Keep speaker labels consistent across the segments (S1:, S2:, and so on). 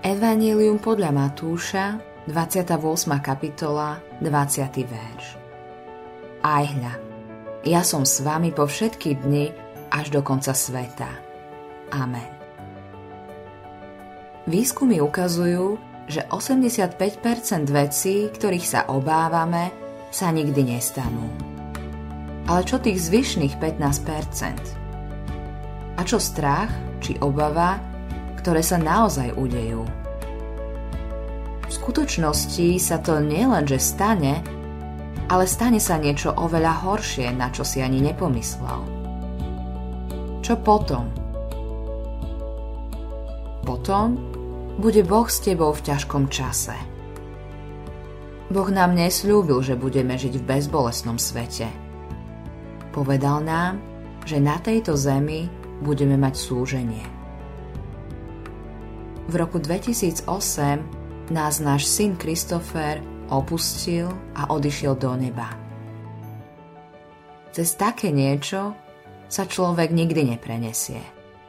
S1: Evanjelium podľa Matúša, 28. kapitola, 20. verš. Aj hľa, ja som s vami po všetky dni až do konca sveta. Amen. Výskumy ukazujú, že 85% vecí, ktorých sa obávame, sa nikdy nestanú. Ale čo tých zvyšných 15%? A čo strach či obava, ktoré sa naozaj udejú? V skutočnosti sa to nielenže stane, ale stane sa niečo oveľa horšie, na čo si ani nepomyslel. Čo potom? Potom bude Boh s tebou v ťažkom čase. Boh nám nesľúbil, že budeme žiť v bezbolestnom svete. Povedal nám, že na tejto zemi budeme mať súženie. V roku 2008 nás náš syn Christopher opustil a odišiel do neba. Cez také niečo sa človek nikdy neprenesie.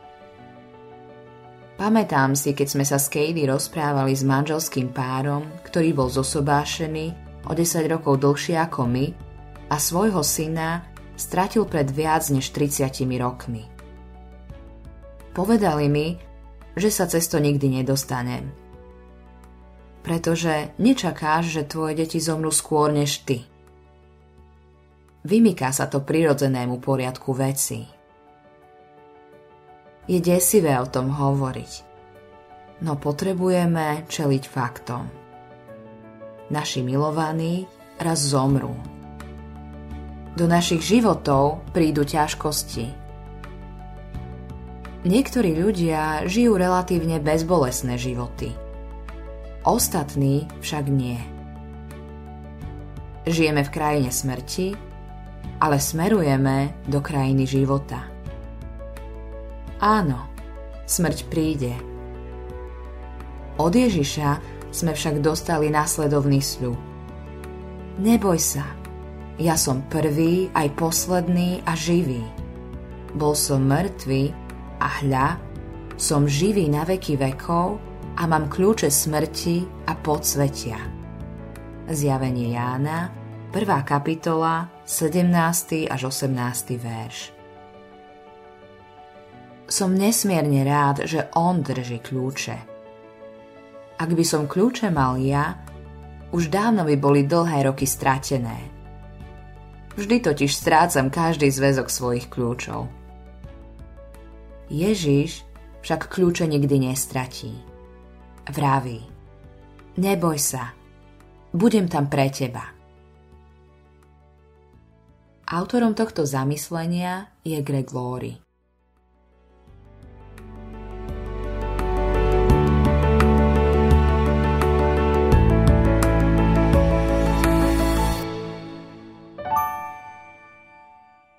S1: Pamätám si, keď sme sa s Katie rozprávali s manželským párom, ktorý bol zosobášený o 10 rokov dlhšie ako my a svojho syna stratil pred viac než 30 rokmi. Povedali mi, že sa cez to nikdy nedostanem. Pretože nečakáš, že tvoje deti zomrú skôr než ty. Vymyká sa to prirodzenému poriadku vecí. Je desivé o tom hovoriť, no potrebujeme čeliť faktom. Naši milovaní raz zomrú. Do našich životov prídu ťažkosti. Niektorí ľudia žijú relatívne bezbolestné životy. Ostatní však nie. Žijeme v krajine smrti, ale smerujeme do krajiny života. Áno, smrť príde. Od Ježiša sme však dostali nasledovný sľub. Neboj sa, ja som prvý aj posledný a živý. Bol som mŕtvý a hľa, som živý na veky vekov a mám kľúče smrti a podsvetia. Zjavenie Jána, 1. kapitola, 17. až 18. verš. Som nesmierne rád, že on drží kľúče. Ak by som kľúče mal ja, už dávno by boli dlhé roky stratené. Vždy totiž strácam každý zväzok svojich kľúčov. Ježiš však kľúče nikdy nestratí. Vraví: neboj sa, budem tam pre teba. Autorom tohto zamyslenia je Greg Laurie.